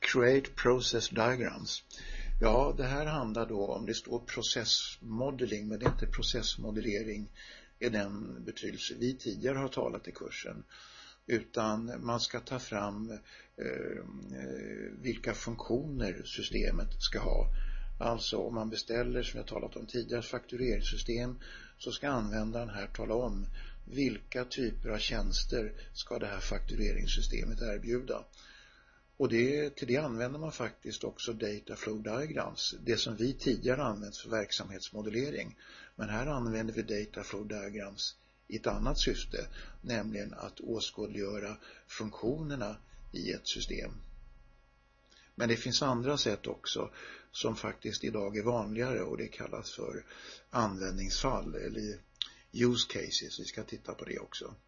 Create Process Diagrams. Ja, det här handlar då om, det står processmodeling, men det är inte processmodellering i den betydelse vi tidigare har talat i kursen, utan man ska ta fram vilka funktioner systemet ska ha. Alltså om man beställer, som jag talat om tidigare, faktureringssystem, så ska användaren här tala om vilka typer av tjänster ska det här faktureringssystemet erbjuda. Och till det använder man faktiskt också data flow diagrams, det som vi tidigare använt för verksamhetsmodellering. Men här använder vi data flow diagrams i ett annat syfte, nämligen att åskådliggöra funktionerna i ett system. Men det finns andra sätt också som faktiskt idag är vanligare, och det kallas för användningsfall eller use cases. Vi ska titta på det också.